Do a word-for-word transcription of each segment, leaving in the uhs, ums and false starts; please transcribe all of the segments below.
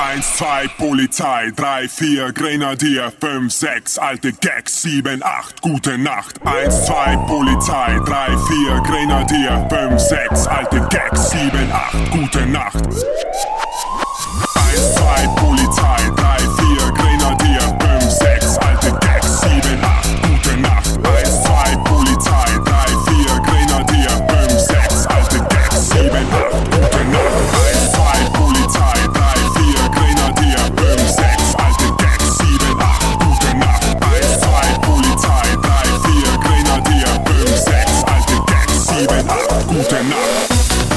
eins, zwei, Polizei, drei, vier, Grenadier, fünf, sechs, alte Gags, sieben, acht, gute Nacht. eins, zwei, Polizei, drei, vier, Grenadier, fünf, sechs, alte Gags, sieben, acht, gute Nacht. eins, zwei, Polizei, drei, vier, Grenadier, fünf, sechs, alte Gags, sieben, acht, gute Nacht. eins, zwei, Polizei, drei, vier, Grenadier, fünf, sechs, alte Gags, sieben, acht, gute Nacht. eins, zwei, Polizei, drei, vier, Grenadier, fünf, sechs, alte Gags, sieben, acht, gute Nacht. eins, zwei, Polizei, drei, vier, Grenadier, fünf, sechs, alte Gags, sieben, acht, gute Nacht.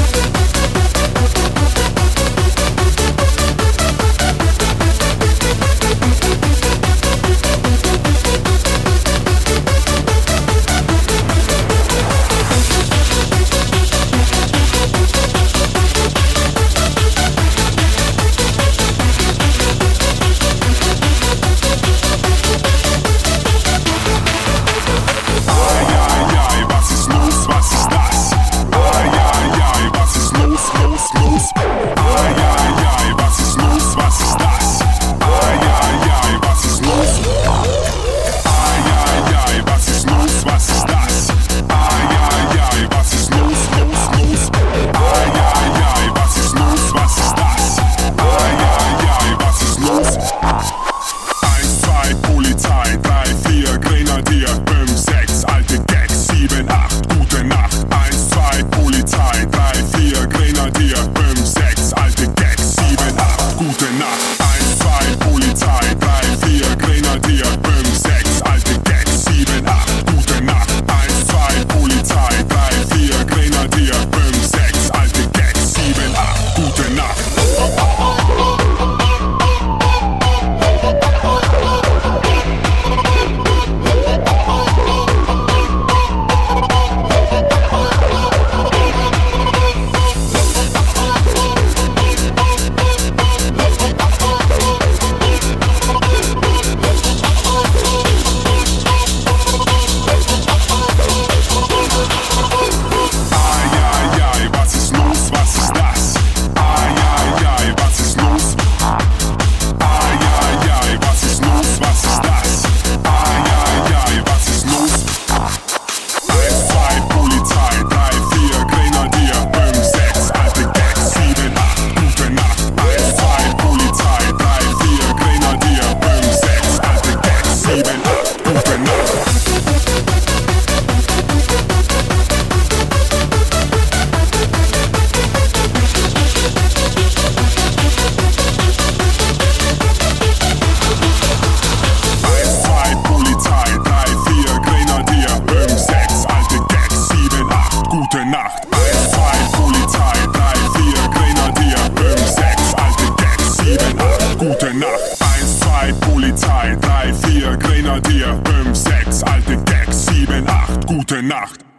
Gute Nacht. eins, zwei, Polizei, drei, vier, Grenadier, fünf, sechs, alte Gags, sieben, acht, gute Nacht.